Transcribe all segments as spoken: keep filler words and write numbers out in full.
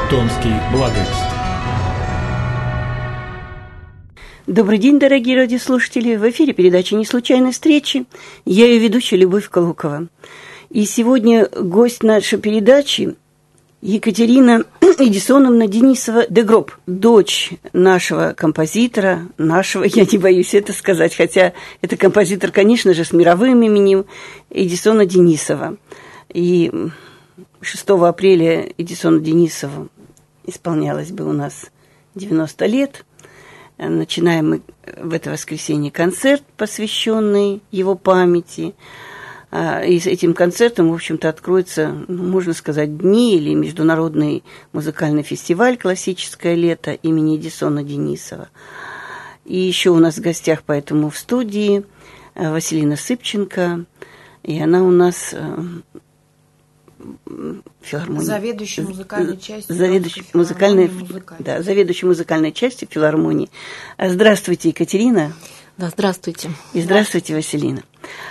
Томский благовест. Добрый день, дорогие радиослушатели! В эфире передача «Неслучайные встречи». Я ее ведущая Любовь Колокова. И сегодня гость нашей передачи Екатерина Эдисоновна Денисова де Гроб, дочь нашего композитора, нашего, я не боюсь это сказать, хотя это композитор, конечно же, с мировым именем Эдисона Денисова. И шестого апреля Эдисону Денисову исполнялось бы у нас девяносто лет. Начинаем мы в это воскресенье концерт, посвященный его памяти. И с этим концертом, в общем-то, откроется, можно сказать, дни или международный музыкальный фестиваль «Классическое лето» имени Эдисона Денисова. И еще у нас в гостях поэтому в студии Василина Сыпченко, и она у нас филармония. Заведующий музыкальной частью. Заведующий музыкальной, да, заведующий музыкальной частью филармонии. Здравствуйте, Екатерина. Да, здравствуйте. И здравствуйте, Василина.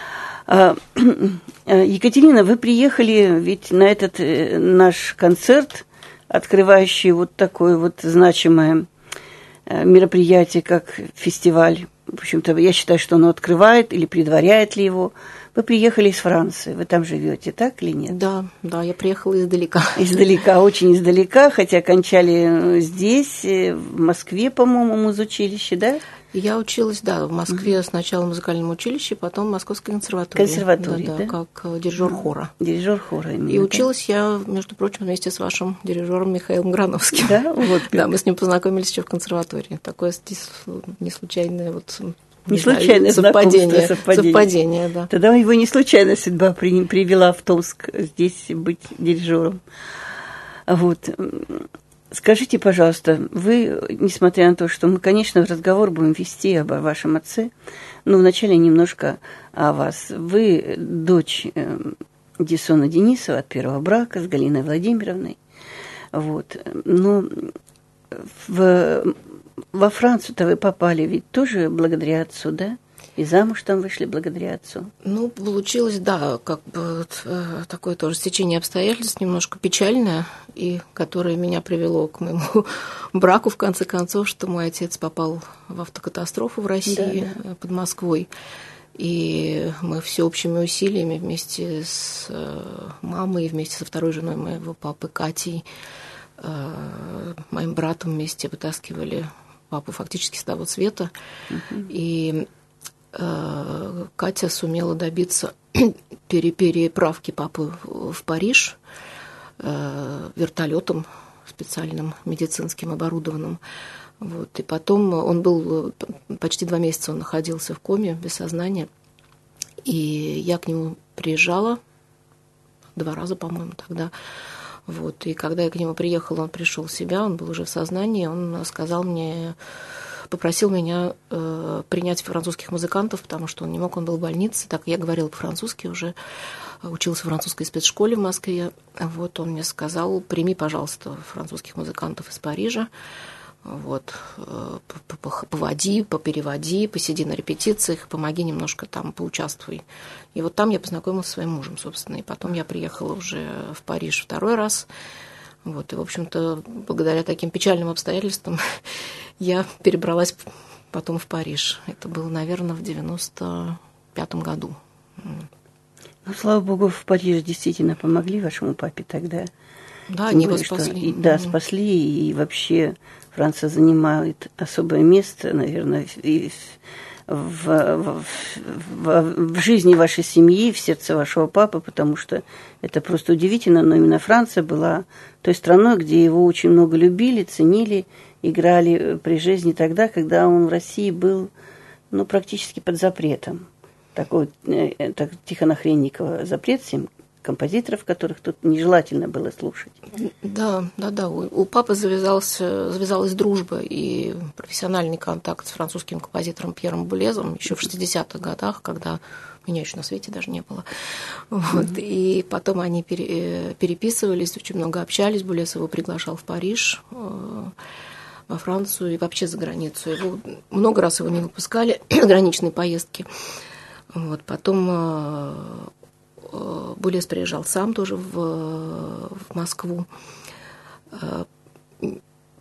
Екатерина, вы приехали ведь на этот наш концерт, открывающий вот такое вот значимое мероприятие, как фестиваль. В общем-то, я считаю, что оно открывает или предваряет ли его. Вы приехали из Франции, вы там живете, так или нет? Да, да, я приехала издалека. Издалека, очень издалека, хотя окончали здесь, в Москве, по-моему, музучилище, да? Я училась, да, в Москве mm-hmm. сначала в музыкальном училище, потом в Московской консерватории. Консерватории, да, да? да, как дирижер хора. Дирижер хора именно. И училась да? я, между прочим, вместе с вашим дирижером Михаилом Грановским. Да, вот. Да, мы с ним познакомились еще в консерватории. Такое не случайное вот. Не, не случайное совпадение, совпадение. совпадение, да. Тогда его не случайно судьба при, привела в Томск здесь быть дирижером. Вот. Скажите, пожалуйста, вы, несмотря на то, что мы, конечно, разговор будем вести об вашем отце, но вначале немножко о вас. Вы дочь Эдисона Денисова от первого брака с Галиной Владимировной. Вот. Но в, во Францию-то вы попали ведь тоже благодаря отцу, да? И замуж там вышли благодаря отцу. Ну, получилось, да, как бы вот, э, такое тоже стечение обстоятельств, немножко печальное, и которое меня привело к моему браку, в конце концов, что мой отец попал в автокатастрофу в России, да, да. под Москвой. И мы всеобщими усилиями вместе с э, мамой, вместе со второй женой моего папы Катей, э, моим братом вместе вытаскивали папу фактически с того света. Uh-huh. И Катя сумела добиться переправки папы в Париж вертолетом специальным медицинским оборудованным. Вот. И потом он был, почти два месяца он находился в коме, без сознания. И я к нему приезжала два раза, по-моему, тогда. Вот. И когда я к нему приехала, он пришел в себя, он был уже в сознании, он сказал мне... попросил меня э, принять французских музыкантов, потому что он не мог, он был в больнице, так я говорила по-французски уже, учился в французской спецшколе в Москве. Вот он мне сказал, прими, пожалуйста, французских музыкантов из Парижа, вот, э, поводи, попереводи, посиди на репетициях, помоги немножко там, поучаствуй. И вот там я познакомилась со своим мужем, собственно, и потом я приехала уже в Париж второй раз. Вот, и, в общем-то, благодаря таким печальным обстоятельствам я перебралась потом в Париж. Это было, наверное, в девяносто пятом году. Ну, слава богу, в Париже действительно помогли вашему папе тогда. Да, они его спасли. И, да, спасли, и вообще Франция занимает особое место, наверное, и в, в, в, в жизни вашей семьи, в сердце вашего папы, потому что это просто удивительно, но именно Франция была той страной, где его очень много любили, ценили, играли при жизни тогда, когда он в России был, ну, практически под запретом. Такой, так, Тихона Хренникова запрет всем композиторов, которых тут нежелательно было слушать. Да, да, да. У, у папы завязался, завязалась дружба и профессиональный контакт с французским композитором Пьером Булезом еще в шестидесятых годах, когда меня еще на свете даже не было. Вот. Mm-hmm. И потом они пере, переписывались, очень много общались. Булез его приглашал в Париж, во Францию и вообще за границу. Его, много раз его не выпускали, заграничные поездки. Вот. Потом Булез приезжал сам тоже в, в Москву.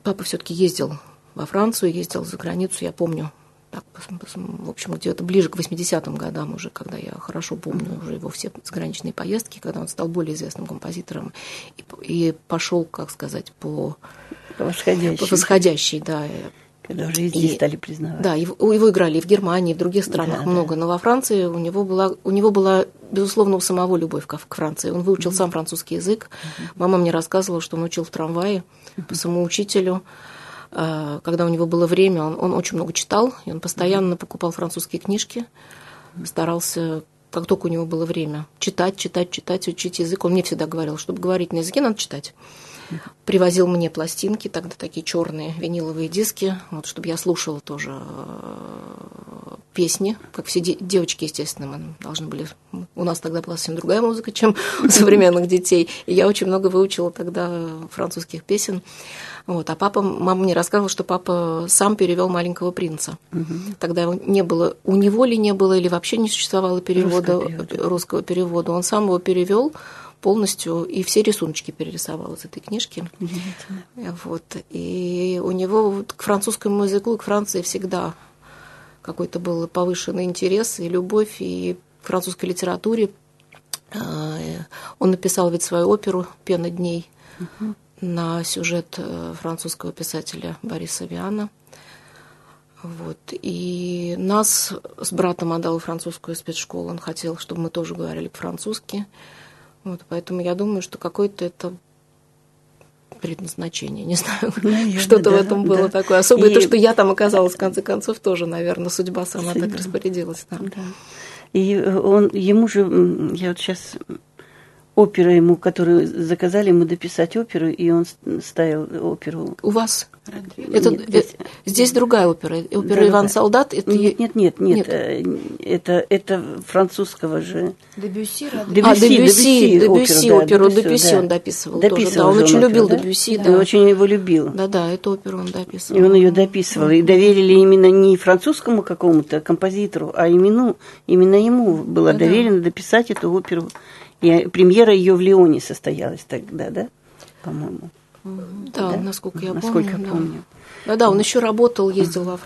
папа все-таки ездил во Францию, ездил за границу, я помню. Так, в общем, где-то ближе к восьмидесятым годам уже, когда я хорошо помню уже его все заграничные поездки, когда он стал более известным композитором и, и пошел, как сказать, по, по восходящей. По восходящей, да. Когда уже везде и, стали признавать. Да, его, его играли и в Германии, и в других странах да, много, да. Но во Франции у него была, у него была, безусловно, у самого любовь к, к Франции. Он выучил mm-hmm. сам французский язык. Mm-hmm. Мама мне рассказывала, что он учил в трамвае mm-hmm. по самоучителю. Когда у него было время, он, он очень много читал, и он постоянно mm-hmm. покупал французские книжки, mm-hmm. старался, как только у него было время, читать, читать, читать, учить язык. Он мне всегда говорил, чтобы говорить на языке, надо читать. Mm-hmm. Привозил мне пластинки, тогда такие черные виниловые диски, вот, чтобы я слушала тоже песни, как все де- девочки, естественно, мы должны были... У нас тогда была совсем другая музыка, чем у современных детей, и я очень много выучила тогда французских песен. Вот. А папа, мама мне рассказывала, что папа сам перевел «Маленького принца». Угу. Тогда не было, у него ли не было, или вообще не существовало перевода, русского, русского перевода. Он сам его перевел полностью, и все рисуночки перерисовал из этой книжки. Вот. И у него вот к французскому языку и к Франции всегда какой-то был повышенный интерес и любовь, и к французской литературе. Он написал ведь свою оперу «Пена дней», угу. на сюжет французского писателя Бориса Виана. Вот. И нас с братом отдал в французскую спецшколу. Он хотел, чтобы мы тоже говорили по-французски. Вот. Поэтому я думаю, что какое-то это предназначение, не знаю, наверное, что-то да, в этом было да. такое. Особенно и... то, что я там оказалась, в конце концов, тоже, наверное, судьба сама судьба. так распорядилась. Да. Да. И он, ему же, я вот сейчас... Опера ему, которую заказали ему дописать оперу, и он ставил оперу. У вас? Это, нет, здесь, здесь другая опера. Опера да, «Иван да. Солдат». Это... Нет, нет, нет, нет. нет. Это, это французского же. Дебюсси. А, Дебюсси, Дебюсси, оперу Дебюсси он дописывал, дописывал тоже. Да, он очень оперу, любил да? Дебюсси. Да. Он очень его любил. Да-да, эту оперу он дописывал. И он ее дописывал. И доверили именно не французскому какому-то композитору, а именно, именно ему было да, доверено да. дописать эту оперу. И премьера ее в Лионе состоялась тогда, да, по-моему. Да, да? насколько я насколько помню. помню. Да, да, он еще работал, ездил во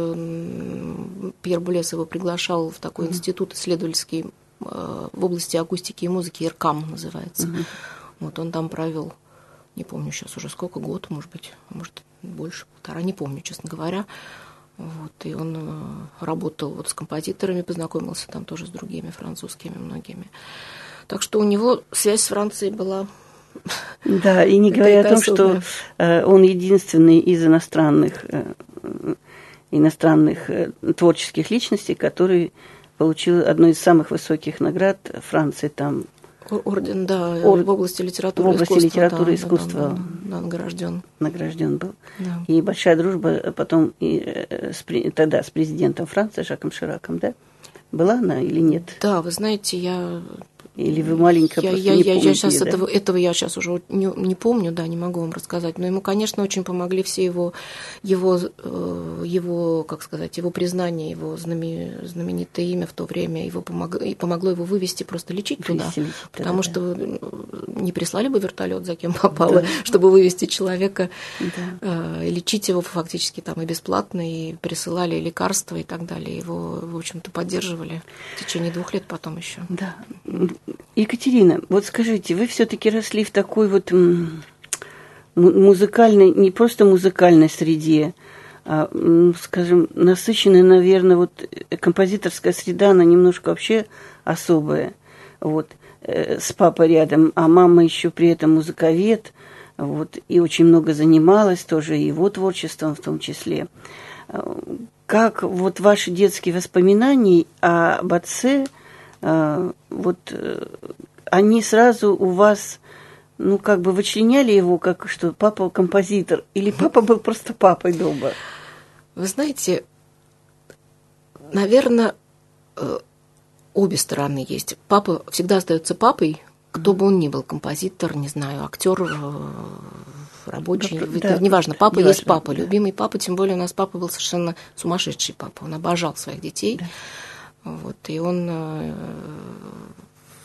Францию. Пьер Булес его приглашал в такой институт исследовательский в области акустики и музыки, ИРКАМ называется. Uh-huh. Вот он там провел, не помню сейчас уже сколько, год, может быть, может больше, полтора, не помню, честно говоря. Вот, и он работал вот с композиторами, познакомился там тоже с другими французскими многими. Так что у него связь с Францией была... Да, и не говоря о том, особая. Что э, он единственный из иностранных, э, иностранных э, творческих личностей, который получил одну из самых высоких наград Франции, там... Орден, да, Ор... в области литературы и искусства. В области литературы и да, искусства. Да, да, да, награжден. Награжден был. Да. И большая дружба потом и, с, тогда с президентом Франции Жаком Шираком, да? Была она или нет? Да, вы знаете, я... Или вы маленько я, просто я, не я, помните, я сейчас да? этого, этого я сейчас уже не, не помню, да, не могу вам рассказать. Но ему, конечно, очень помогли все его, его, его как сказать, его признание, его знамени, знаменитое имя в то время, его помогло, и помогло его вывести, просто лечить туда. Веселить, потому да, что да. не прислали бы вертолет, за кем попало, да. чтобы вывести человека, да. лечить его фактически там и бесплатно, и присылали лекарства и так далее. Его, в общем-то, поддерживали в течение двух лет потом еще. Да. Екатерина, вот скажите, вы все-таки росли в такой вот музыкальной, не просто музыкальной среде, а, скажем, насыщенная, наверное, вот композиторская среда, она немножко вообще особая. Вот, с папой рядом, а мама еще при этом музыковед, вот, и очень много занималась тоже его творчеством в том числе. Как вот ваши детские воспоминания об отце, вот они сразу у вас, ну, как бы вычленяли его, как что папа композитор, или папа был просто папой дома? Вы знаете, наверное, обе стороны есть. Папа всегда остается папой, кто бы он ни был, композитор, не знаю, актер, рабочий, да, неважно, папа неважно, есть папа, да. Любимый папа, тем более у нас папа был совершенно сумасшедший папа, он обожал своих детей. Да. Вот, и он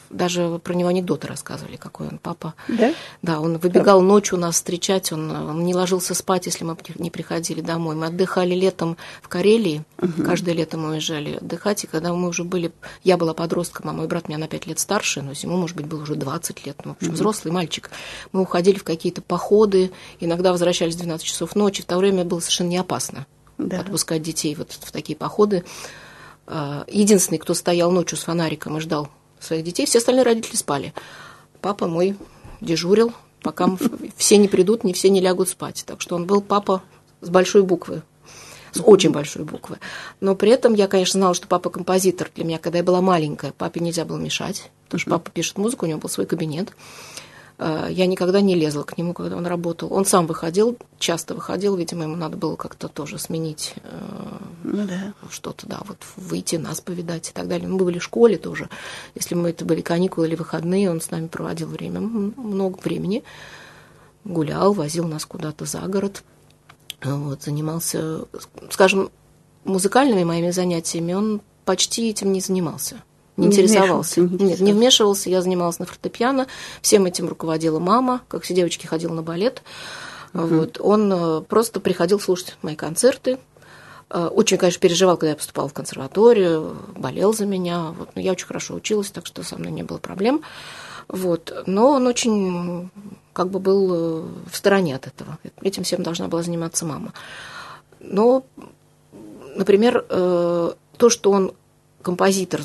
даже про него анекдоты рассказывали, какой он папа. Да? Да, он выбегал ночью нас встречать, он, он не ложился спать, если мы не приходили домой. Мы отдыхали летом в Карелии, угу. Каждое лето мы уезжали отдыхать, и когда мы уже были, я была подростком, а мой брат меня на пять лет старше, но ему, может быть, было уже двадцать лет, ну, в общем, угу. Взрослый мальчик. Мы уходили в какие-то походы, иногда возвращались в двенадцать часов ночи, в то время было совершенно не опасно да. отпускать детей вот в такие походы. Единственный, кто стоял ночью с фонариком и ждал своих детей, все остальные родители спали. Папа мой дежурил, пока все не придут, не все не лягут спать. Так что он был папа с большой буквы, с очень большой буквы. Но при этом я, конечно, знала, что папа композитор. Для меня, когда я была маленькая, папе нельзя было мешать, потому что папа пишет музыку, у него был свой кабинет. Я никогда не лезла к нему, когда он работал. Он сам выходил, часто выходил, видимо, ему надо было как-то тоже сменить ну, да. что-то, да, вот выйти, нас повидать и так далее. Мы были в школе тоже. Если мы это были каникулы или выходные, он с нами проводил время, много времени. Гулял, возил нас куда-то за город. Вот, занимался, скажем, музыкальными моими занятиями, он почти этим не занимался. Не, не интересовался. Не Нет, не вмешивался. Я занималась на фортепиано. Всем этим руководила мама. Как все девочки, ходила на балет. Uh-huh. Вот. Он просто приходил слушать мои концерты. Очень, конечно, переживал, когда я поступала в консерваторию. Болел за меня. Вот. Но я очень хорошо училась, так что со мной не было проблем. Вот. Но он очень как бы был в стороне от этого. Этим всем должна была заниматься мама. Но, например, то, что он композитор,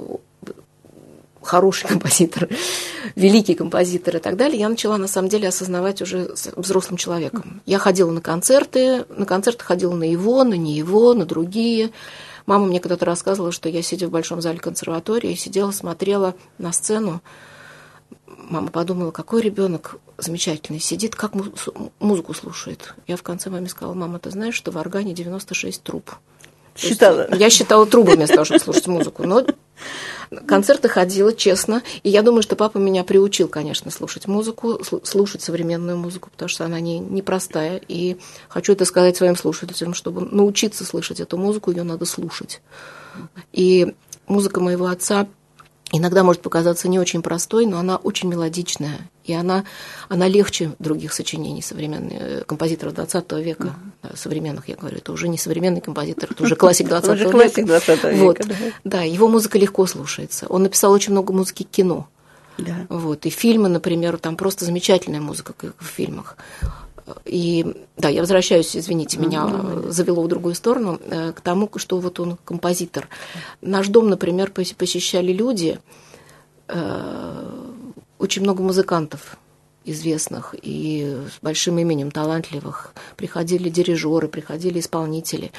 хороший композитор, великий композитор и так далее, я начала, на самом деле, осознавать уже взрослым человеком. Я ходила на концерты, на концерты ходила на его, на не его, на другие. Мама мне когда-то рассказывала, что я, сидя в большом зале консерватории, сидела, смотрела на сцену. Мама подумала, какой ребенок замечательный, сидит, как музыку слушает. Я в конце маме сказала, мама, ты знаешь, что в органе девяносто шесть труб. Считала. Я считала трубы вместо того, чтобы слушать музыку. Но концерты ходила, честно. И я думаю, что папа меня приучил, конечно, слушать музыку, слушать современную музыку, потому что она не, непростая. И хочу это сказать своим слушателям, чтобы научиться слышать эту музыку, ее надо слушать. И музыка моего отца иногда может показаться не очень простой, но она очень мелодичная, и она, она легче других сочинений современных композиторов двадцатого века, mm-hmm. современных, я говорю, это уже не современный композитор, это уже классик двадцатого века. Вот. Да, его музыка легко слушается. Он написал очень много музыки к кино. Да. Вот. И фильмы, например, там просто замечательная музыка, как в фильмах. И да, я возвращаюсь, извините, меня mm-hmm. завело в другую сторону, к тому, что вот он композитор. Наш дом, например, посещали люди, очень много музыкантов известных и с большим именем, талантливых. Приходили дирижеры, приходили исполнители.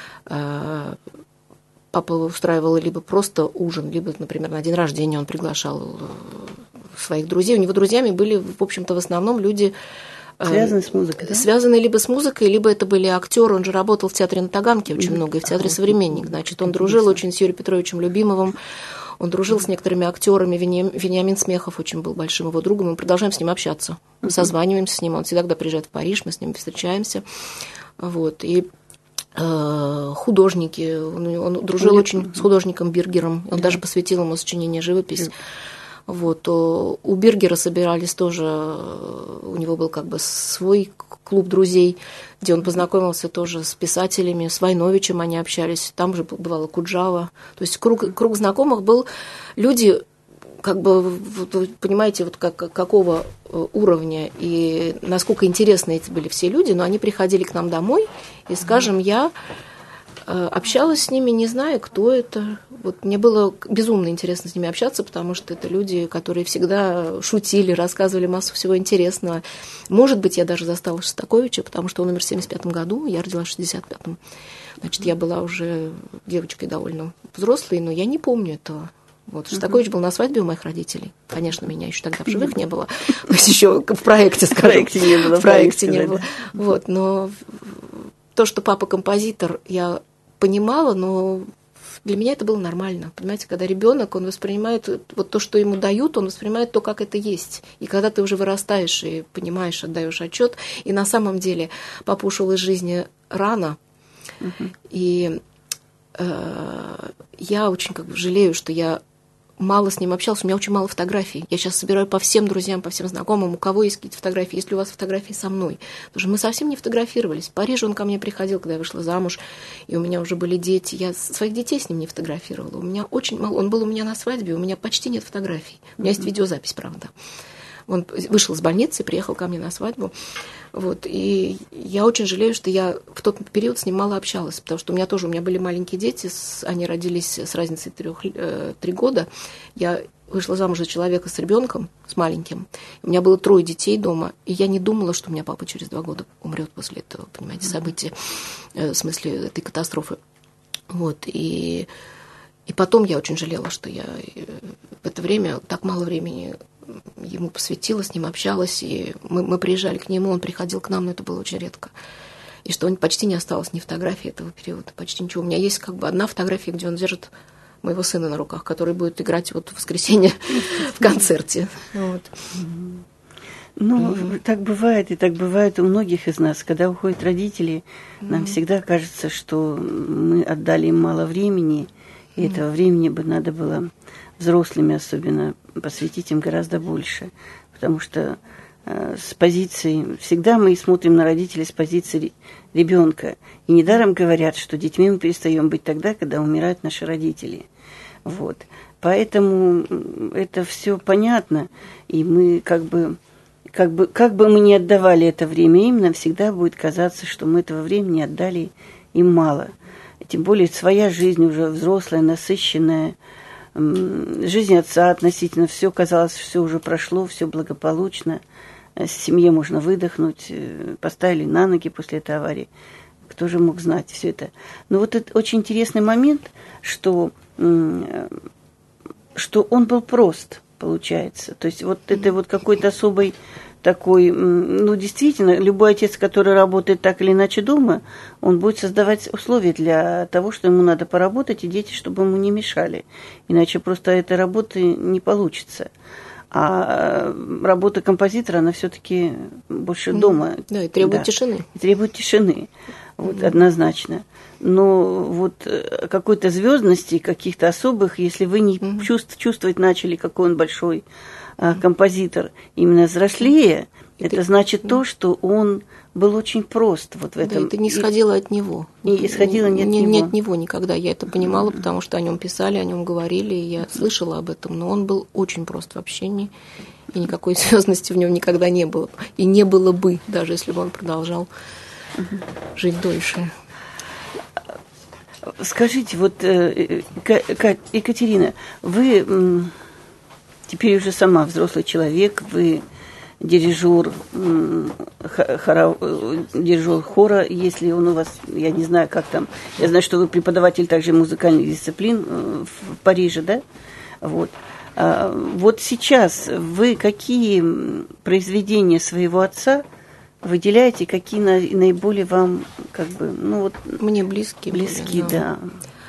Папа устраивал либо просто ужин, либо, например, на день рождения он приглашал своих друзей. У него друзьями были, в общем-то, в основном люди... Связанные с музыкой, да? Связанные либо с музыкой, либо это были актеры. Он же работал в театре на Таганке очень mm-hmm. много, и в театре «Современник». Значит, он дружил очень с Юрием Петровичем Любимовым, он дружил mm-hmm. с некоторыми актерами. Вениамин Смехов очень был большим его другом. Мы продолжаем с ним общаться. Мы mm-hmm. созваниваемся с ним. Он всегда, когда приезжает в Париж, мы с ним встречаемся. Вот. И э, художники. Он, он дружил mm-hmm. очень с художником Биргером. Он mm-hmm. даже посвятил ему сочинение «Живопись». Mm-hmm. Вот. У Биргера собирались тоже, у него был как бы свой клуб друзей, где он познакомился тоже с писателями, с Войновичем они общались, там же бывала Куджава. То есть круг, круг знакомых был, люди, как бы, вы понимаете, вот как, какого уровня и насколько интересны эти были все люди, но они приходили к нам домой, и, скажем, я общалась с ними, не зная, кто это. Вот мне было безумно интересно с ними общаться, потому что это люди, которые всегда шутили, рассказывали массу всего интересного. Может быть, я даже застала Шостаковича, потому что он умер в семьдесят пятом году, я родилась в шестьдесят пятом. Значит, я была уже девочкой довольно взрослой, но я не помню этого. Вот, Шостакович был на свадьбе у моих родителей. Конечно, меня еще тогда в живых не было. То есть еще в проекте, скажем. В проекте не было. В проекте не было. Вот, но то, что папа композитор, я понимала, но для меня это было нормально. Понимаете, когда ребенок, он воспринимает вот то, что ему дают, он воспринимает то, как это есть. И когда ты уже вырастаешь и понимаешь, отдаешь отчет, и на самом деле папа ушел из жизни рано, uh-huh. и э, я очень как бы жалею, что я мало с ним общалась, у меня очень мало фотографий. Я сейчас собираю по всем друзьям, по всем знакомым, у кого есть какие-то фотографии, есть ли у вас фотографии со мной. Потому что мы совсем не фотографировались. В Париже он ко мне приходил, когда я вышла замуж, и у меня уже были дети. Я своих детей с ним не фотографировала. У меня очень мало. Он был у меня на свадьбе, у меня почти нет фотографий. У меня есть видеозапись, правда. Он вышел из больницы, приехал ко мне на свадьбу. Вот, и я очень жалею, что я в тот период с ним мало общалась, потому что у меня тоже, у меня были маленькие дети, с, они родились с разницей трех, э, три года. Я вышла замуж за человека с ребенком, с маленьким. У меня было трое детей дома, и я не думала, что у меня папа через два года умрет после этого, понимаете, события, э, в смысле этой катастрофы. Вот, и, и потом я очень жалела, что я в это время, так мало времени ему посвятила, с ним общалась, и мы, мы приезжали к нему, он приходил к нам, но это было очень редко. И что почти не осталось ни фотографии этого периода, почти ничего. У меня есть как бы одна фотография, где он держит моего сына на руках, который будет играть вот в воскресенье в концерте. Вот. Ну, mm-hmm. так бывает, и так бывает у многих из нас. Когда уходят родители, mm-hmm. нам всегда кажется, что мы отдали им мало времени, и mm-hmm. этого времени бы надо было взрослыми особенно посвятить им гораздо больше. Потому что э, с позиции... Всегда мы смотрим на родителей с позиции ребенка. И недаром говорят, что детьми мы перестаем быть тогда, когда умирают наши родители. Вот. Поэтому это все понятно. И мы как бы... Как бы, как бы мы ни отдавали это время им, нам всегда будет казаться, что мы этого времени отдали им мало. Тем более своя жизнь уже взрослая, насыщенная, жизнь отца относительно, все казалось, все уже прошло, все благополучно, семье можно выдохнуть, поставили на ноги после этой аварии. Кто же мог знать все это? Но вот это очень интересный момент, что, что он был прост, получается. То есть вот это вот какой-то особый такой, ну, действительно, любой отец, который работает так или иначе дома, он будет создавать условия для того, что ему надо поработать, и дети, чтобы ему не мешали. Иначе просто этой работы не получится. А работа композитора, она все-таки больше дома. Да, и требует да, тишины. И требует тишины, вот, mm-hmm. однозначно. Но вот какой-то звездности, каких-то особых, если вы не mm-hmm. чувств, чувствовать начали, какой он большой а, композитор, именно взрослее, и это ты... значит mm-hmm. то, что он был очень прост вот в этом. Да, это не исходило от него. Не исходило не, не, от него. Не от него никогда. Я это понимала, mm-hmm. потому что о нем писали, о нем говорили, и я слышала об этом, но он был очень прост в общении, и никакой звездности в нем никогда не было. И не было бы, даже если бы он продолжал mm-hmm. жить дольше. Скажите, вот, Екатерина, вы теперь уже сама взрослый человек, вы дирижер, хора, дирижер хора, если он у вас, я не знаю, как там, я знаю, что вы преподаватель также музыкальных дисциплин в Париже, да? Вот. Вот сейчас вы какие произведения своего отца выделяете, какие наиболее вам, как бы, ну вот... Мне близкие. Близкие, были, да.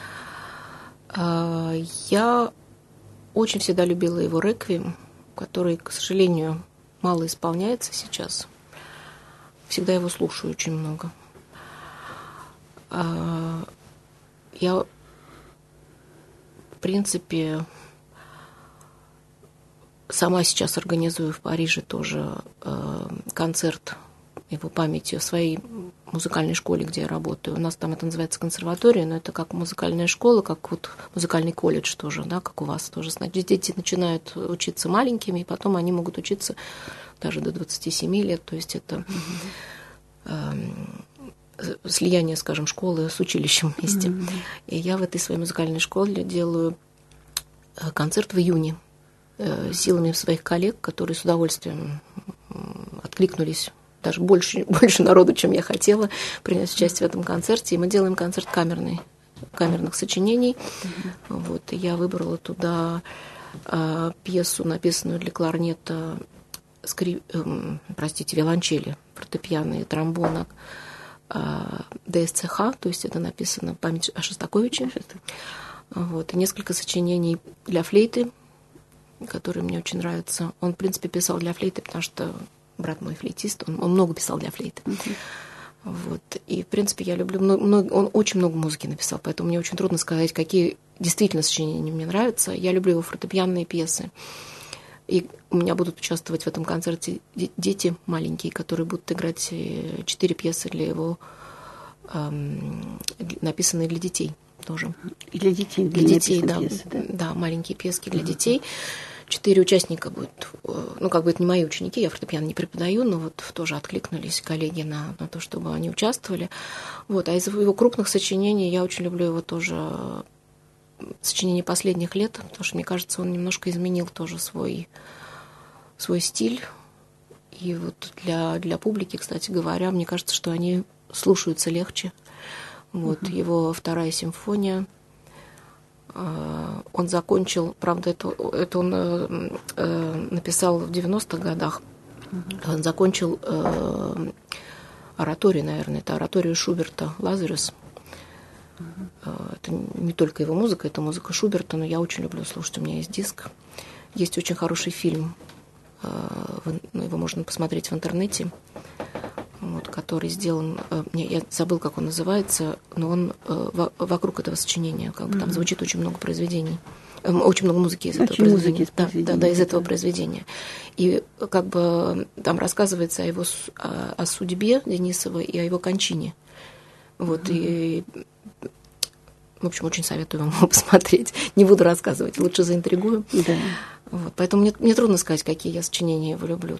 да. Я очень всегда любила его «Реквием», который, к сожалению, мало исполняется сейчас. Всегда его слушаю очень много. Я, в принципе, сама сейчас организую в Париже тоже концерт его памяти в своей музыкальной школе, где я работаю. У нас там это называется консерватория, но это как музыкальная школа, как вот музыкальный колледж тоже, да, как у вас тоже. Значит, дети начинают учиться маленькими, и потом они могут учиться даже до двадцати семи лет. То есть это mm-hmm. э, слияние, скажем, школы с училищем вместе. Mm-hmm. И я в этой своей музыкальной школе делаю концерт в июне э, силами своих коллег, которые с удовольствием откликнулись. Даже больше, больше народу, чем я хотела, принять участие в этом концерте. И мы делаем концерт камерный, камерных сочинений. Mm-hmm. Вот, и я выбрала туда э, пьесу, написанную для кларнета, скрип, э, простите, виолончели, фортепиано и тромбона э, ДСЦХ, то есть это написано память о Шостаковиче. Вот, и несколько сочинений для флейты, которые мне очень нравятся. Он, в принципе, писал для флейты, потому что брат мой флейтист, он, он много писал для флейты. Uh-huh. Вот. И, в принципе, я люблю... Много, много, он очень много музыки написал, поэтому мне очень трудно сказать, какие действительно сочинения мне нравятся. Я люблю его фортепианные пьесы. И у меня будут участвовать в этом концерте дети маленькие, которые будут играть четыре пьесы для его, эм, написанные для детей тоже. И для детей? Для детей, да, пьесы, да. Да, маленькие пьески для uh-huh. детей. Четыре участника будут, ну, как бы это не мои ученики, я фортепиано не преподаю, но вот тоже откликнулись коллеги на, на то, чтобы они участвовали. Вот. А из его крупных сочинений я очень люблю его тоже, сочинение последних лет, потому что, мне кажется, он немножко изменил тоже свой, свой стиль. И вот для, для публики, кстати говоря, мне кажется, что они слушаются легче. Вот. Uh-huh. Его вторая симфония. Он закончил, правда, это, это он э, написал в девяностых годах. Uh-huh. Он закончил э, ораторию, наверное, это ораторию Шуберта «Лазарус». Uh-huh. Это не только его музыка, это музыка Шуберта, но я очень люблю слушать, у меня есть диск. Есть очень хороший фильм, э, его можно посмотреть в интернете, вот, который сделан, мне, я забыл, как он называется, но он э, во, вокруг этого сочинения, как бы, там mm-hmm. звучит очень много произведений, э, очень много музыки из этого очень произведения. Из да, произведения. Да, да, из этого да. произведения. И как бы там рассказывается о его о, о судьбе Денисова и о его кончине. Вот, mm-hmm. и, в общем, очень советую вам его посмотреть. Не буду рассказывать, лучше заинтригую. Да. Вот, поэтому мне, мне трудно сказать, какие я сочинения его люблю.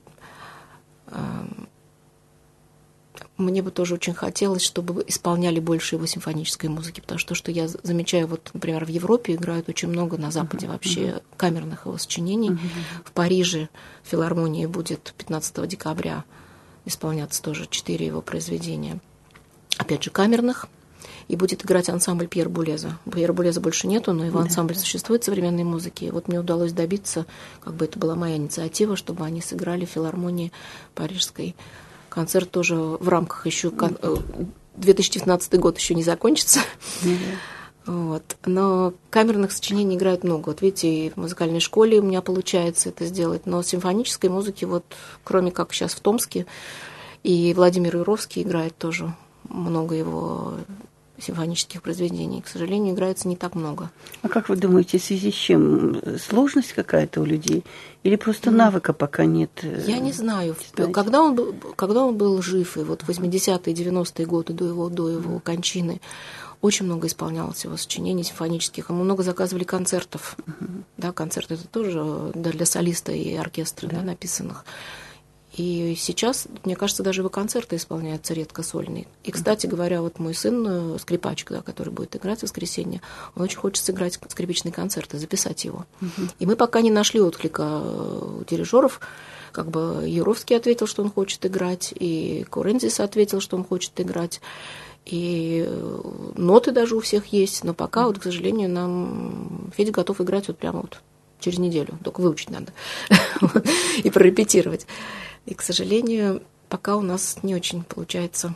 Мне бы тоже очень хотелось, чтобы исполняли больше его симфонической музыки, потому что то, что я замечаю, вот, например, в Европе играют очень много, на Западе uh-huh, вообще uh-huh. камерных его сочинений. Uh-huh. В Париже в филармонии будет пятнадцатого декабря исполняться тоже четыре его произведения, опять же, камерных, и будет играть ансамбль Пьера Булеза. Пьера Булеза больше нету, но его uh-huh. ансамбль существует в современной музыке. И вот мне удалось добиться, как бы это была моя инициатива, чтобы они сыграли в филармонии парижской. Концерт тоже в рамках еще... две тысячи девятнадцатый год еще не закончится. Mm-hmm. Вот. Но камерных сочинений играют много. Вот видите, и в музыкальной школе у меня получается это сделать. Но симфонической музыки, вот, кроме как сейчас в Томске, и Владимир Юровский играет тоже много его симфонических произведений. К сожалению, играется не так много. А как вы думаете, в связи с чем? Сложность какая-то у людей? Или просто навыка пока нет? Я не знаю. Когда он был, когда он был жив, и вот в восьмидесятые, девяностые годы до его, до его кончины, очень много исполнялось его сочинений симфонических. Ему много заказывали концертов. Uh-huh. Да, концерты это тоже для солиста и оркестра uh-huh. да, написанных. И сейчас, мне кажется, даже его концерты исполняются редко сольные. И, кстати говоря, вот мой сын, скрипач, да, который будет играть в воскресенье, он очень хочет сыграть скрипичный концерт и записать его. Uh-huh. И мы пока не нашли отклика у дирижеров. Как бы Юровский ответил, что он хочет играть, и Курензис ответил, что он хочет играть. И ноты даже у всех есть, но пока, вот, к сожалению, нам Федя готов играть вот прямо вот через неделю. Только выучить надо и прорепетировать. И, к сожалению, пока у нас не очень получается.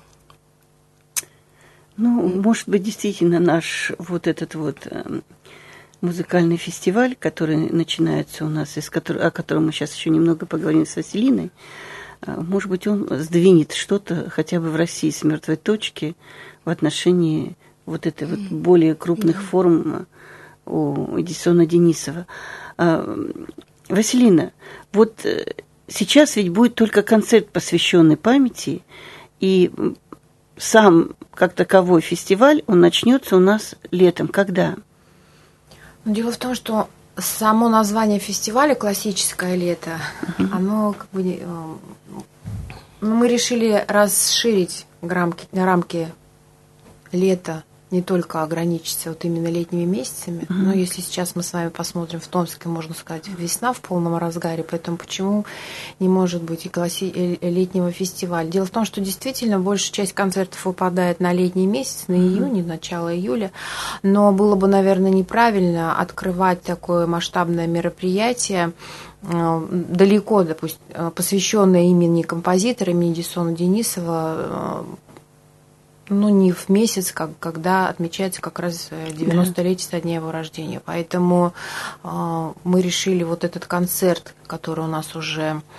Ну, может быть, действительно наш вот этот вот музыкальный фестиваль, который начинается у нас, из которого, о котором мы сейчас еще немного поговорим с Василиной, может быть, он сдвинет что-то хотя бы в России с мертвой точки в отношении вот этой вот более крупных форм у Эдисона Денисова. Василина, вот сейчас ведь будет только концерт, посвященный памяти, и сам как таковой фестиваль, он начнется у нас летом. Когда? Дело в том, что само название фестиваля «Классическое лето», uh-huh. оно как бы... Ну, мы решили расширить рамки, рамки лета, не только ограничиться вот именно летними месяцами, uh-huh. но если сейчас мы с вами посмотрим в Томске, можно сказать, весна в полном разгаре, поэтому почему не может быть и класси... летнего фестиваля? Дело в том, что действительно большая часть концертов выпадает на летний месяц, на июнь, uh-huh. начало июля, но было бы, наверное, неправильно открывать такое масштабное мероприятие далеко, допустим, посвященное имени композитора, имени Эдисона Денисова, ну, не в месяц, как, когда отмечается как раз девяностолетие со дня его рождения. Поэтому э, мы решили вот этот концерт, который у нас уже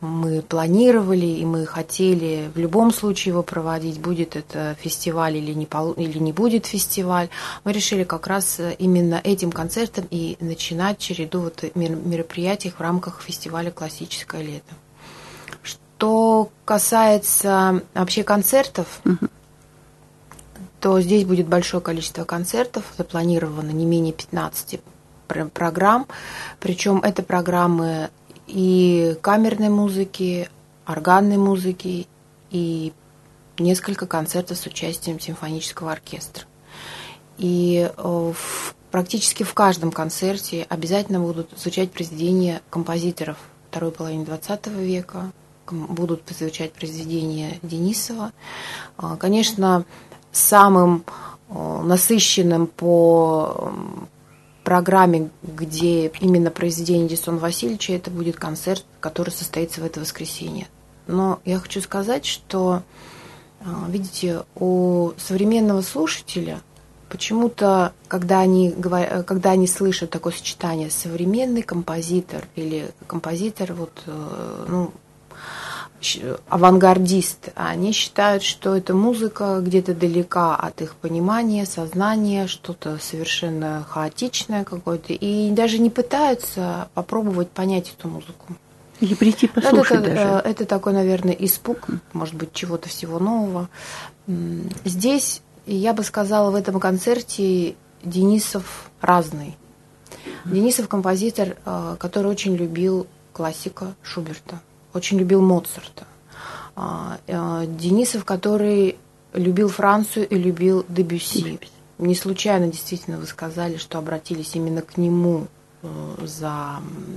мы планировали, и мы хотели в любом случае его проводить, будет это фестиваль или не, или не будет фестиваль. Мы решили как раз именно этим концертом и начинать череду вот мероприятий в рамках фестиваля «Классическое лето». Что касается вообще концертов, mm-hmm. то здесь будет большое количество концертов, запланировано не менее пятнадцати программ, причем это программы и камерной музыки, органной музыки, и несколько концертов с участием симфонического оркестра. И в, практически в каждом концерте обязательно будут звучать произведения композиторов второй половины двадцатого века, будут звучать произведения Денисова. Конечно, самым насыщенным по программе, где именно произведение Эдисона Васильевича, это будет концерт, который состоится в это воскресенье. Но я хочу сказать, что, видите, у современного слушателя почему-то, когда они, когда они слышат такое сочетание современный композитор или композитор, вот, ну, авангардист, они считают, что эта музыка где-то далека от их понимания, сознания, что-то совершенно хаотичное какое-то, и даже не пытаются попробовать понять эту музыку. Или прийти послушать это, даже. Это такой, наверное, испуг, может быть, чего-то всего нового. Здесь, я бы сказала, в этом концерте Денисов разный. Денисов композитор, который очень любил классика Шуберта, очень любил Моцарта. Денисов, который любил Францию и любил Дебюсси. Не случайно, действительно, вы сказали, что обратились именно к нему за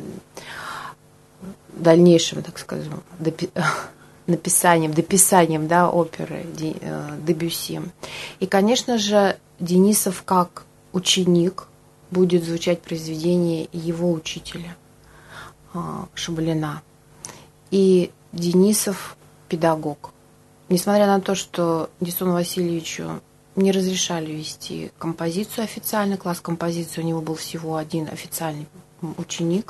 дальнейшим, так скажем, написанием, дописанием, да, оперы Дебюсси. И, конечно же, Денисов как ученик будет звучать произведение его учителя Шабалина. И Денисов педагог. Несмотря на то, что Эдисону Васильевичу не разрешали вести композицию официально, класс композиции у него был всего один официальный ученик,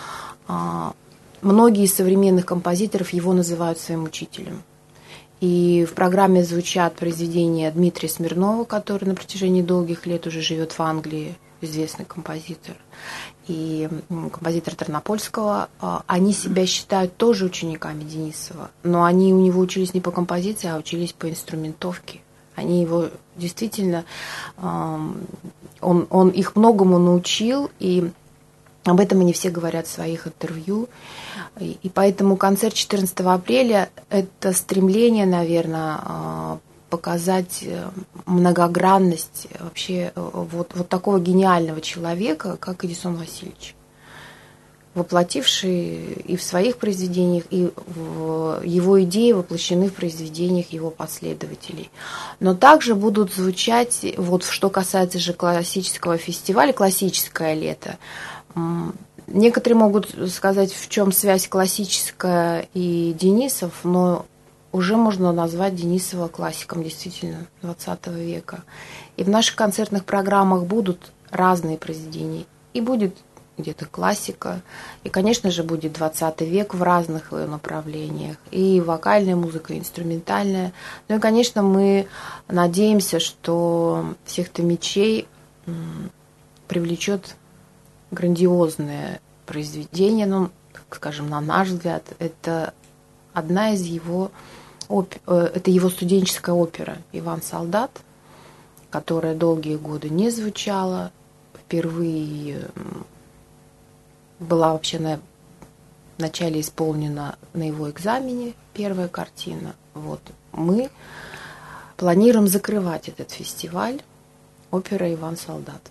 многие из современных композиторов его называют своим учителем. И в программе звучат произведения Дмитрия Смирнова, который на протяжении долгих лет уже живет в Англии, известный композитор, и композитор Тернопольского. Они себя считают тоже учениками Денисова, но они у него учились не по композиции, а учились по инструментовке. Они его действительно, он, он их многому научил, и об этом они все говорят в своих интервью. И, и поэтому концерт четырнадцатого апреля – это стремление, наверное, показать многогранность вообще вот, вот такого гениального человека, как Эдисон Васильевич, воплотивший и в своих произведениях, и в его идеи воплощены в произведениях его последователей. Но также будут звучать, вот что касается же классического фестиваля, классическое лето, некоторые могут сказать, в чем связь классическая и Денисов, но уже можно назвать Денисова классиком, действительно, двадцатого века. И в наших концертных программах будут разные произведения. И будет где-то классика, и, конечно же, будет двадцатый век в разных направлениях. И вокальная музыка, и инструментальная. Ну и, конечно, мы надеемся, что всех томичей привлечет грандиозное произведение. Ну, так скажем, на наш взгляд, это одна из его... Это его студенческая опера «Иван Солдат», которая долгие годы не звучала. Впервые была вообще на начале исполнена на его экзамене первая картина. Вот. Мы планируем закрывать этот фестиваль опера «Иван Солдат».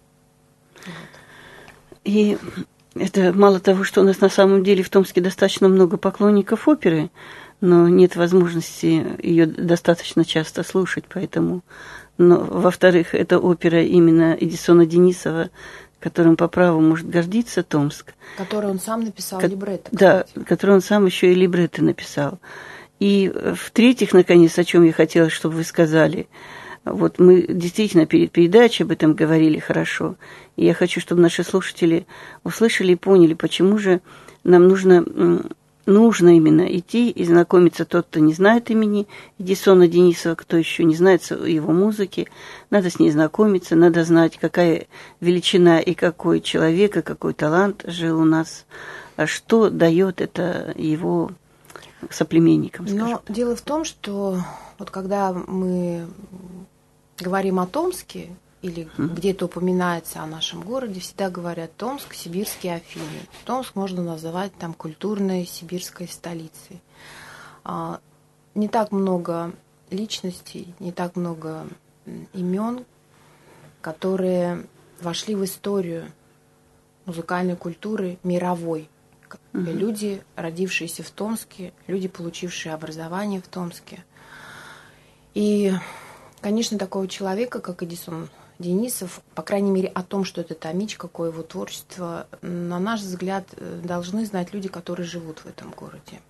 Вот. И это мало того, что у нас на самом деле в Томске достаточно много поклонников оперы, но нет возможности ее достаточно часто слушать, поэтому... Но, во-вторых, это опера именно Эдисона Денисова, которым по праву может гордиться Томск. Который он сам написал Ко- либретто. Да, который он сам еще и либретто написал. И в-третьих, наконец, о чем я хотела, чтобы вы сказали. Вот мы действительно перед передачей об этом говорили хорошо. И я хочу, чтобы наши слушатели услышали и поняли, почему же нам нужно... нужно именно идти и знакомиться. Тот, кто не знает имени Эдисона Денисова, кто еще не знает его музыки, надо с ней знакомиться, надо знать, какая величина и какой человек, и какой талант жил у нас, а что дает это его соплеменникам. Но дело в том, что вот когда мы говорим о Томске, или mm-hmm. где-то упоминается о нашем городе, всегда говорят Томск, сибирские Афины. Томск можно называть там культурной сибирской столицей. А, не так много личностей, не так много имен, которые вошли в историю музыкальной культуры мировой. Mm-hmm. Люди, родившиеся в Томске, люди, получившие образование в Томске. И, конечно, такого человека, как Эдисон Денисов, по крайней мере, о том, что это томич, какое его творчество, на наш взгляд, должны знать люди, которые живут в этом городе.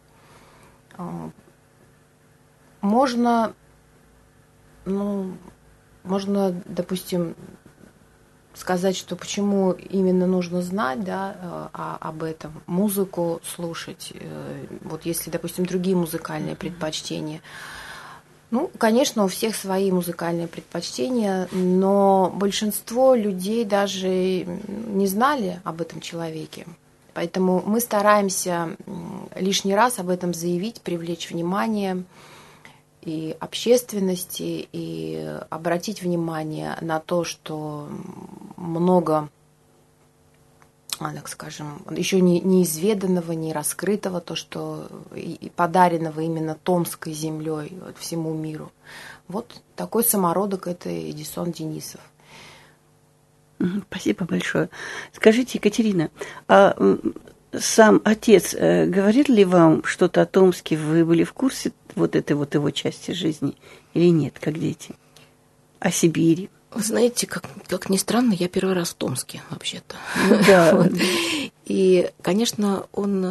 Можно, ну, можно, допустим, сказать, что почему именно нужно знать, да, о, об этом, музыку слушать, вот если, допустим, другие музыкальные предпочтения. Ну, конечно, у всех свои музыкальные предпочтения, но большинство людей даже не знали об этом человеке. Поэтому мы стараемся лишний раз об этом заявить, привлечь внимание и общественности, и обратить внимание на то, что много, так скажем, еще не, неизведанного, не раскрытого, то, что и подаренного именно Томской землей вот, всему миру. Вот такой самородок — это Эдисон Денисов. Спасибо большое. Скажите, Екатерина, а сам отец э, говорил ли вам что-то о Томске? Вы были в курсе вот этой вот его части жизни или нет, как дети? О Сибири? Вы знаете, как, как ни странно, я первый раз в Томске, вообще-то. Да. Вот. И, конечно, он,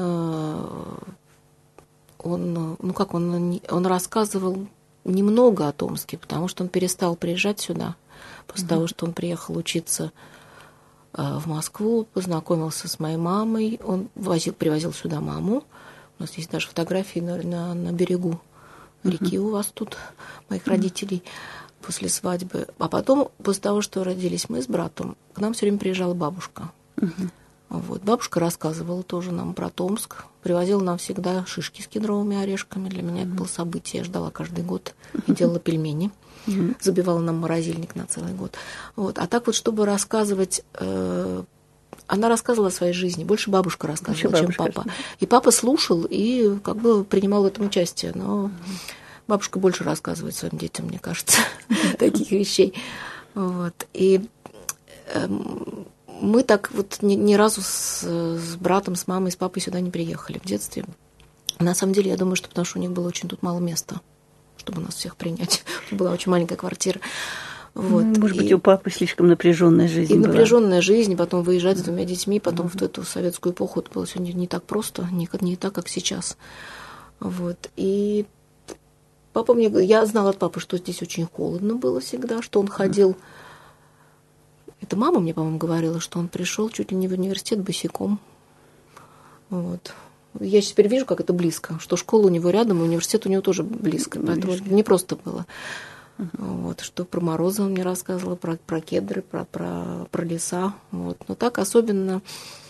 он, ну как, он, он рассказывал немного о Томске, потому что он перестал приезжать сюда после mm-hmm. того, что он приехал учиться в Москву, познакомился с моей мамой, он возил, привозил сюда маму. У нас есть даже фотографии на, на, на берегу реки mm-hmm. у вас тут, моих mm-hmm. родителей. После свадьбы. А потом, после того, что родились мы с братом, к нам все время приезжала бабушка. Uh-huh. Вот. Бабушка рассказывала тоже нам про Томск, привозила нам всегда шишки с кедровыми орешками. Для меня uh-huh. это было событие, я ждала каждый год и делала пельмени. Uh-huh. Забивала нам морозильник на целый год. Вот. А так вот, чтобы рассказывать... Э- она рассказывала о своей жизни, больше бабушка рассказывала, больше чем бабушка. Папа. И папа слушал и как бы принимал в этом участие, но... Uh-huh. Бабушка больше рассказывает своим детям, мне кажется, таких вещей. Вот. И э, мы так вот ни, ни разу с, с братом, с мамой, с папой сюда не приехали в детстве. На самом деле, я думаю, что потому что у них было очень тут мало места, чтобы нас всех принять. Была очень маленькая квартира. Вот. Может и, быть, у папы слишком напряженная жизнь и была. напряженная жизнь, потом выезжать с двумя детьми, потом mm-hmm. в эту советскую эпоху это было все не, не так просто, не, не так, как сейчас. Вот. И папа мне говорил, я знала от папы, что здесь очень холодно было всегда, что он ходил. Это мама мне, по-моему, говорила, что он пришел чуть ли не в университет босиком. Вот. Я теперь вижу, как это близко, что школа у него рядом, и университет у него тоже близко. Поэтому не просто было. Вот, что про морозы он мне рассказывал, про, про кедры, про, про, про леса. Вот. Но так особенно,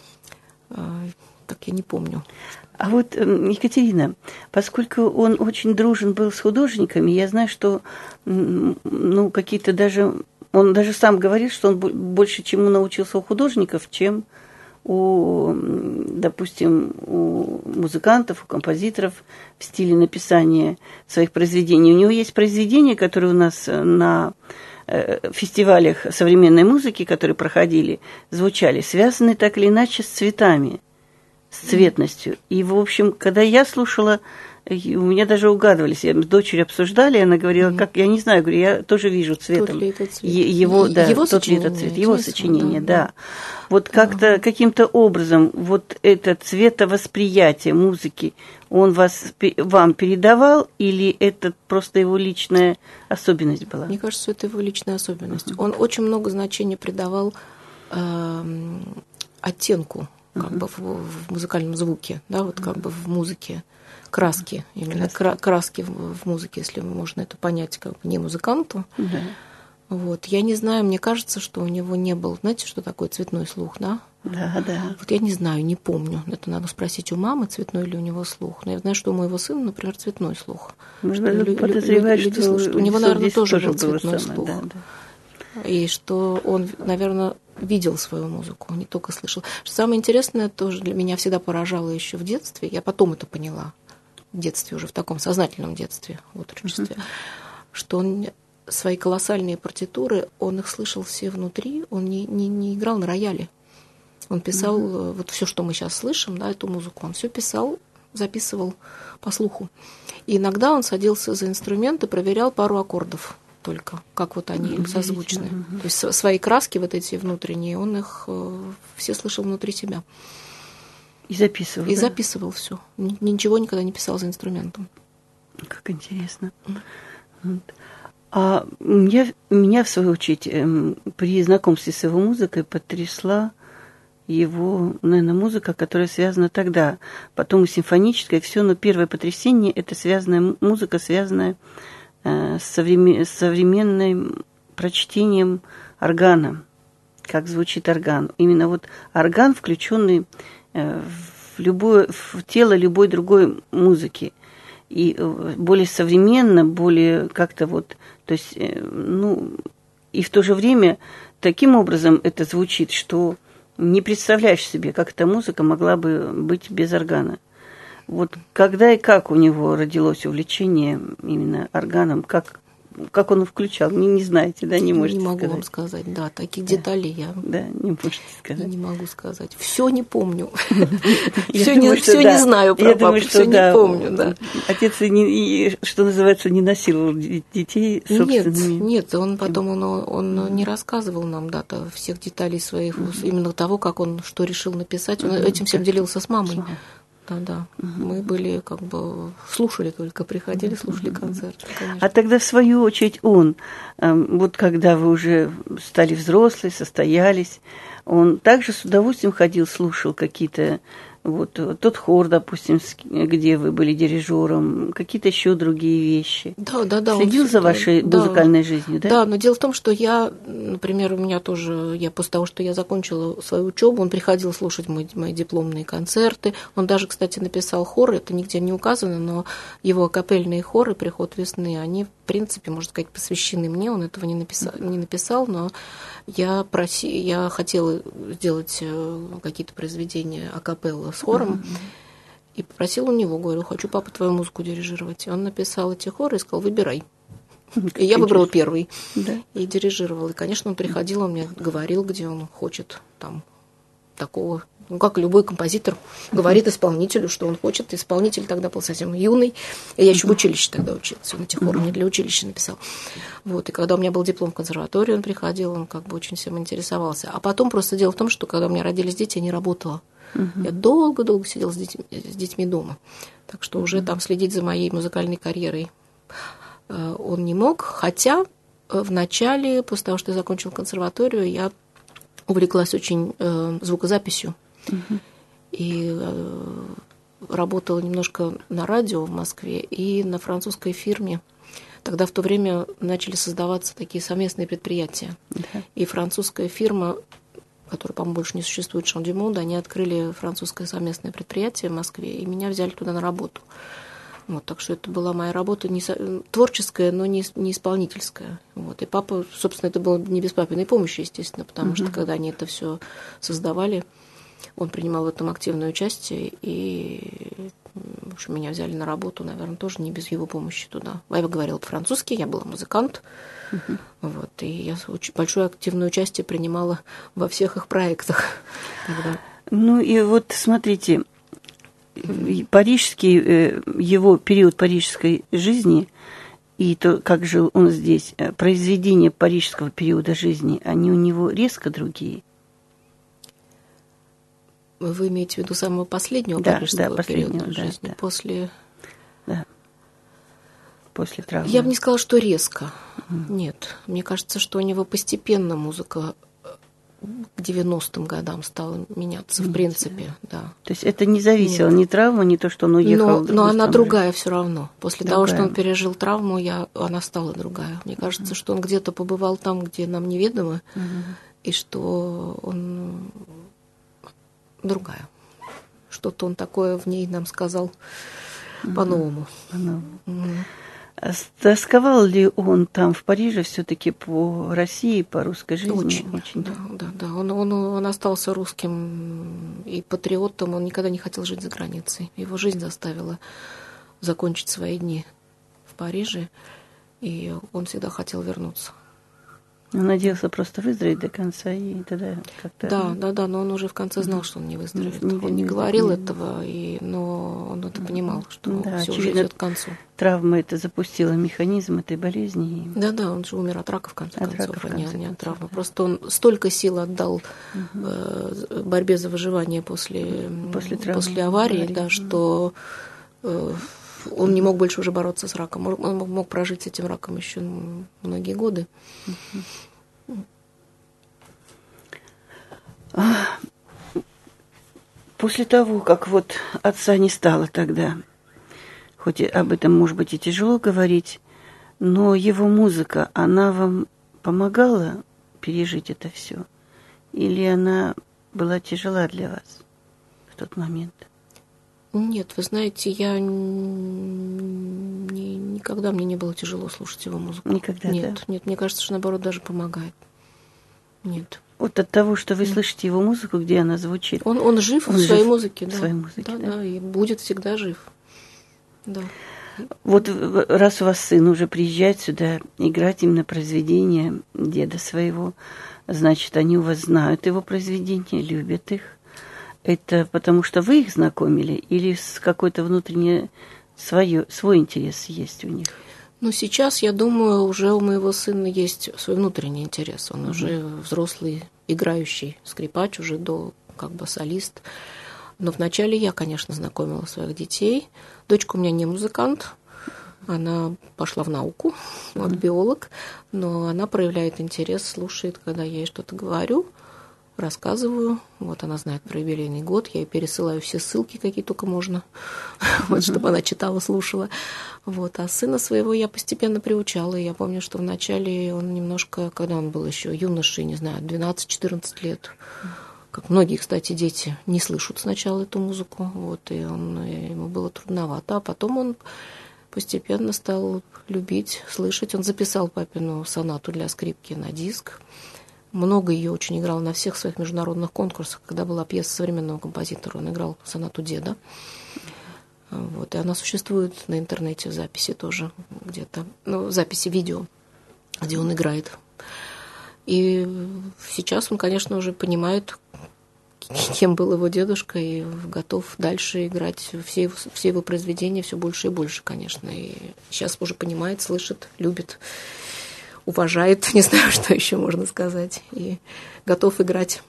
так я не помню. А вот, Екатерина, поскольку он очень дружен был с художниками, я знаю, что ну, какие-то даже... Он даже сам говорит, что он больше чему научился у художников, чем у, допустим, у музыкантов, у композиторов в стиле написания своих произведений. У него есть произведения, которые у нас на фестивалях современной музыки, которые проходили, звучали, связаны так или иначе с цветами, с цветностью. И, в общем, когда я слушала, у меня даже угадывались. Я с дочерью обсуждали, она говорила, как, я не знаю, говорю, я тоже вижу цветом. Тот цвет. Его, да, его тот ли это цвет, его смысл, сочинение, да. да. да. Вот как-то, ага. каким-то образом вот это цветовосприятие музыки, он вас, вам передавал, или это просто его личная особенность была? Мне кажется, это его личная особенность. Uh-huh. Он очень много значения придавал э, оттенку как бы в, в музыкальном звуке, да, вот как бы в музыке, краски, именно краски, краски в, в музыке, если можно это понять, как бы не музыканту. Да. Вот. Я не знаю, мне кажется, что у него не был, знаете, что такое цветной слух, да? Да, да. Вот я не знаю, не помню. Это надо спросить у мамы, цветной ли у него слух. Но я знаю, что у моего сына, например, цветной слух. Можно Лю- подозревать, люди, что, что у него, наверное, тоже, тоже был цветной самое, слух. да, да. И что он, наверное, видел свою музыку, не только слышал. Что самое интересное, тоже для меня всегда поражало еще в детстве, я потом это поняла, в детстве уже, в таком сознательном детстве, в отрочестве, uh-huh. что он свои колоссальные партитуры, он их слышал все внутри, он не, не, не играл на рояле. Он писал uh-huh. вот все, что мы сейчас слышим, да, эту музыку, он все писал, записывал по слуху. И иногда он садился за инструмент и проверял пару аккордов только, как вот они uh-huh. созвучны. Uh-huh. То есть свои краски вот эти внутренние, он их э, все слышал внутри себя. И записывал. И да? записывал все. Ничего никогда не писал за инструментом. Как интересно. Mm. Вот. А меня, меня, в свою очередь, при знакомстве с его музыкой потрясла его, наверное, музыка, которая связана тогда, потом и симфоническая, все, но первое потрясение – это связанная музыка, связанная э, с, современ, с современным прочтением органа, как звучит орган. Именно вот орган, включенный э, в, любое, в тело любой другой музыки. И более современно, более как-то вот, то есть, ну, и в то же время таким образом это звучит, что не представляешь себе, как эта музыка могла бы быть без органа. Вот когда и как у него родилось увлечение именно органом, как, как он включал, не, не знаете, да, не можете сказать? Не могу сказать. вам сказать, да, таких да. деталей я да, не можете сказать. Не могу сказать. Все не помню. Все не знаю про папу, все не помню, да. Отец, что называется, не насиловал детей собственными. Нет, нет, он потом он не рассказывал нам, да, всех деталей своих, именно того, как он что решил написать. Он этим всем делился с мамой. Да, да. Угу. Мы были как бы слушали только, приходили, слушали концерты. Конечно. А тогда, в свою очередь, он, вот когда вы уже стали взрослые, состоялись, он также с удовольствием ходил, слушал какие-то, вот тот хор, допустим, где вы были дирижером, какие-то еще другие вещи. Да, да, да. Следил за вашей да, музыкальной жизнью, да? Да, но дело в том, что я, например, у меня тоже, я после того, что я закончила свою учебу, он приходил слушать мои, мои дипломные концерты. Он даже, кстати, написал хоры, это нигде не указано, но его акапельные хоры «Приход весны», они, в принципе, можно сказать, посвящены мне. Он этого не написал, не написал, но я, проси, я хотела сделать какие-то произведения акапелла с хором, mm-hmm. и попросила у него, говорю, хочу, папа, твою музыку дирижировать. И он написал эти хоры и сказал, выбирай. И я выбрала первый. Да. И дирижировала. И, конечно, он приходил, он мне говорил, где он хочет там такого. Ну, как любой композитор говорит исполнителю, что он хочет. Исполнитель тогда был совсем юный. И я еще в училище тогда училась. Он эти хоры мне для училища написал. Вот. И когда у меня был диплом в консерватории, он приходил, он как бы очень всем интересовался. А потом просто дело в том, что когда у меня родились дети, я не работала. Uh-huh. Я долго-долго сидела с детьми, с детьми дома. Так что uh-huh. уже там следить за моей музыкальной карьерой он не мог. Хотя в начале, после того, что я закончила консерваторию, я увлеклась очень э, звукозаписью. Uh-huh. И э, работала немножко на радио в Москве и на французской фирме. Тогда в то время начали создаваться такие совместные предприятия. Uh-huh. И французская фирма, которая, по-моему, больше не существует, Chant du Monde, они открыли французское совместное предприятие в Москве, и меня взяли туда на работу. Вот, так что это была моя работа не со... творческая, но не, не исполнительская. Вот. И папа, собственно, это было не без папиной помощи, естественно, потому uh-huh. что когда они это все создавали, он принимал в этом активное участие, и в общем, меня взяли на работу, наверное, тоже не без его помощи туда. Я говорила по-французски, я была музыкант, uh-huh. вот, и я очень большое активное участие принимала во всех их проектах тогда. Ну и вот смотрите, парижский, его период парижской жизни и то, как жил он здесь, произведения парижского периода жизни, они у него резко другие. Вы имеете в виду самого последнего да, парижского да, последнего, периода да, жизни? Да. После... Да. После травмы. Я бы не сказала, что резко. Mm. Нет. Мне кажется, что у него постепенно музыка к девяностым годам стало меняться, в принципе, да. То есть это не зависело, ни травма, ни то, что он уехал. Но, но она другая все равно. После другая. того, что он пережил травму, я, она стала другая. Мне кажется, uh-huh. что он где-то побывал там, где нам неведомо, uh-huh. и что он другая. Что-то он такое в ней нам сказал uh-huh. по-новому. по-новому. Uh-huh. Тосковал ли он там, в Париже, все-таки по России, по русской жизни? Очень, Очень да, да, да. Он, он, он остался русским и патриотом, он никогда не хотел жить за границей. Его жизнь заставила закончить свои дни в Париже, и он всегда хотел вернуться. Он надеялся просто выздороветь до конца, и тогда как-то... Да, да, да, но он уже в конце знал, что он не выздоровеет. Не, он не, не говорил не... этого, и, но он это понимал, что да, все уже идет к концу. Травма это запустила механизм этой болезни. Да, да, он же умер от рака, в конце от концов, рака, в конце а не, не от травмы. Да. Просто он столько сил отдал угу. э, борьбе за выживание после, после, травмы, после аварии, аварии, да, что э, он не мог больше уже бороться с раком. Он мог, мог прожить с этим раком еще многие годы. После того, как вот отца не стало тогда, хоть об этом, может быть, и тяжело говорить, но его музыка, она вам помогала пережить это все? Или она была тяжела для вас в тот момент? Нет, вы знаете, я не, никогда мне не было тяжело слушать его музыку. Никогда, нет, да? Нет, мне кажется, что наоборот даже помогает. Нет. Вот от того, что вы нет. слышите его музыку, где она звучит. Он, он жив он в своей жив музыке, да. В своей музыке, да, да. да, и будет всегда жив. Да. Вот раз у вас сын уже приезжает сюда играть именно произведения деда своего, значит, они у вас знают его произведения, любят их. Это потому что вы их знакомили или с какой-то внутренний свое, свой интерес есть у них? Ну, сейчас, я думаю, уже у моего сына есть свой внутренний интерес. Он mm-hmm. уже взрослый, играющий скрипач, уже до как бы солист. Но вначале я, конечно, знакомила своих детей. Дочка у меня не музыкант, она пошла в науку, mm-hmm. вот биолог, но она проявляет интерес, слушает, когда я ей что-то говорю, рассказываю. Вот она знает про юбилейный год, я ей пересылаю все ссылки, какие только можно, вот, чтобы она читала, слушала. Вот. А сына своего я постепенно приучала. Я помню, что вначале он немножко, когда он был еще юношей, не знаю, двенадцать-четырнадцать лет, как многие, кстати, дети, не слышат сначала эту музыку, вот, и он, и ему было трудновато. А потом он постепенно стал любить, слышать. Он записал папину сонату для скрипки на диск. Много ее очень играл на всех своих международных конкурсах. Когда была пьеса современного композитора, он играл сонату деда. Вот, и она существует на интернете в записи тоже где-то, ну, в записи видео, где он играет. И сейчас он, конечно, уже понимает, кем был его дедушка, и готов дальше играть все его, все его произведения все больше и больше, конечно. И сейчас уже понимает, слышит, любит, уважает, не знаю, что еще можно сказать, и готов играть.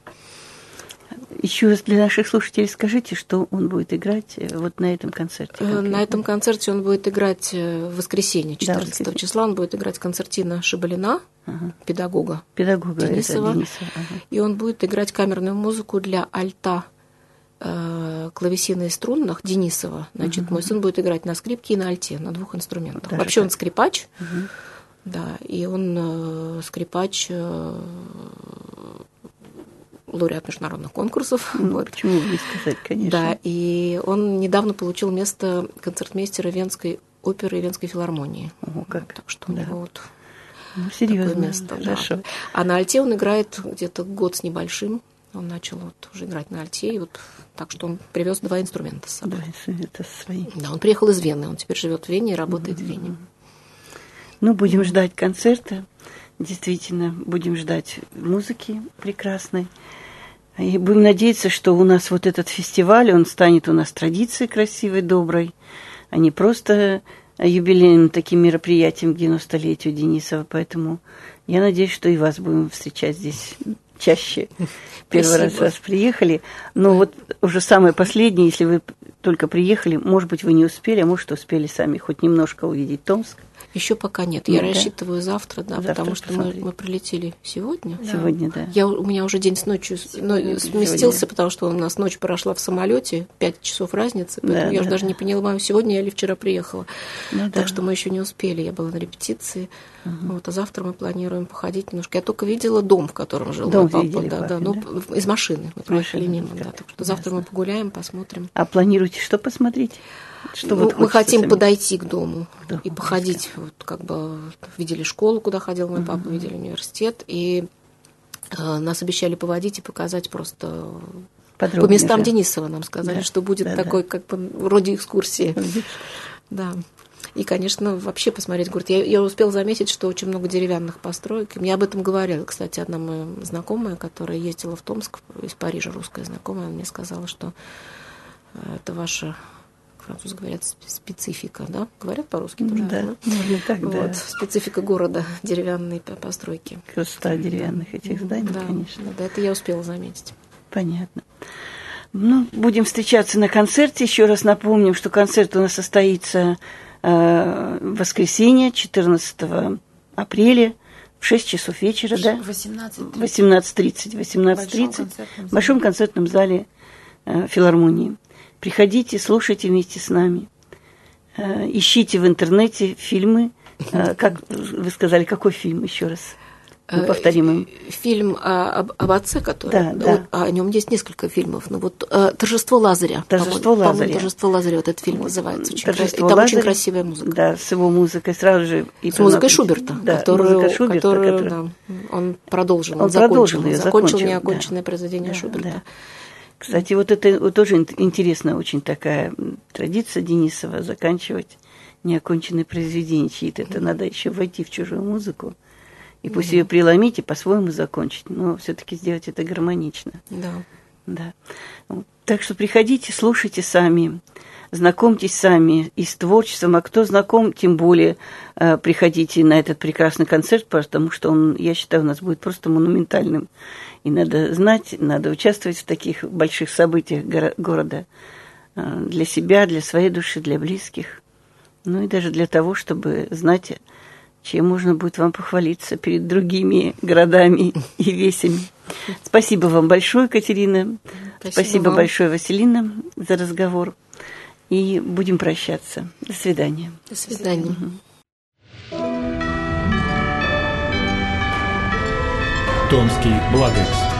Еще раз для наших слушателей скажите, что он будет играть вот на этом концерте. Конкретно. На этом концерте он будет играть в воскресенье, четырнадцатого да, числа. Он будет играть концертина Шабалина, ага. педагога, педагога Денисова. Денисова ага. И он будет играть камерную музыку для альта, э, клавесина и струнных Денисова. Значит, ага. мой сын будет играть на скрипке и на альте, на двух инструментах. Даже Вообще так. Он скрипач. Ага. Да, и он э, скрипач, э, лауреат международных конкурсов. Ну, вот. Почему бы не сказать, конечно. Да, и он недавно получил место концертмейстера Венской оперы и Венской филармонии. О, как. Так что да. у него вот ну, серьезно, такое место. Хорошо. Да. А на альте он играет где-то год с небольшим. Он начал вот уже играть на альте, и вот так что он привез два инструмента с собой. Два инструмента свои. Да, он приехал из Вены, он теперь живет в Вене и работает mm-hmm. в Вене. Ну, будем ждать концерта. Действительно, будем ждать музыки прекрасной. И будем надеяться, что у нас вот этот фестиваль, он станет у нас традицией красивой, доброй, а не просто юбилейным таким мероприятием к девяностолетию Денисова. Поэтому я надеюсь, что и вас будем встречать здесь чаще. Первый раз, раз приехали. Но вот уже самое последнее, если вы только приехали, может быть, вы не успели, а может, успели сами хоть немножко увидеть Томск. Еще пока нет. Ну, я да. рассчитываю завтра, да, завтра потому что мы, мы прилетели сегодня. Да. Сегодня, да. Я, у меня уже день с ночью сегодня, сместился, сегодня. Потому что у нас ночь прошла в самолете, пять часов разницы, поэтому да, я да, уже да. даже не поняла, сегодня я или вчера приехала. Ну, так да. что мы еще не успели. Я была на репетиции. Угу. Вот, а завтра мы планируем походить немножко. Я только видела дом, в котором жил дом мой папа. Видели, да, папе, да, да? Ну, из машины мы проехали мимо. Да, так что завтра ясно. мы погуляем, посмотрим. А планируете что посмотреть? Что ну, вот мы хотим сами? подойти к дому да, и походить. Вот, как бы видели школу, куда ходил мой папа, угу. видели университет. И э, нас обещали поводить и показать просто подробнее по местам же. Денисова. Нам сказали, да, что будет да, такой, да. как бы, вроде экскурсии. Да. И, конечно, вообще посмотреть город. Я, я успела заметить, что очень много деревянных построек. Мне об этом говорила, кстати, одна моя знакомая, которая ездила в Томск из Парижа, русская знакомая, она мне сказала, что это ваша, французы говорят, специфика, да? Говорят по-русски тоже? Да, да? можно так, вот, да. Специфика города, деревянные постройки. Красота деревянных этих зданий, да, конечно. Да, это я успела заметить. Понятно. Ну, будем встречаться на концерте. Еще раз напомним, что концерт у нас состоится в воскресенье, четырнадцатого апреля, в шесть часов вечера, да? восемнадцать тридцать. восемнадцать тридцать в Большом концертном зале э, филармонии. Приходите, слушайте вместе с нами. Э, ищите в интернете фильмы. Э, как вы сказали, какой фильм еще раз? Мы повторим им. Фильм об, об отце, который... Да, да. Вот, о нем есть несколько фильмов. Ну, вот «Торжество Лазаря». «Торжество по-моему, Лазаря». «Торжество Лазаря», вот этот фильм называется. Очень красив... И там Лазаря, очень красивая музыка. Да, с его музыкой сразу же... И с музыкой Шуберта, да, которую, музыка Шуберта, которую которая... да, он продолжил, он, он закончил, продолжил ее, закончил, закончил неоконченное да. произведение да, Шуберта. Да. Кстати, вот это вот тоже интересная очень такая традиция Денисова, заканчивать неоконченные произведения чьи-то. Это надо еще войти в чужую музыку. И пусть mm-hmm. ее преломить и по-своему закончить, но все-таки сделать это гармонично. Да. Да. Так что приходите, слушайте сами, знакомьтесь сами и с творчеством, а кто знаком, тем более э, приходите на этот прекрасный концерт, потому что он, я считаю, у нас будет просто монументальным. И надо знать, надо участвовать в таких больших событиях горо- города э, для себя, для своей души, для близких. Ну и даже для того, чтобы знать, чем можно будет вам похвалиться перед другими городами и весями. Спасибо вам большое, Катерина. Спасибо, Спасибо большое, Василина, за разговор. И будем прощаться. До свидания. До свидания. Томский благовест.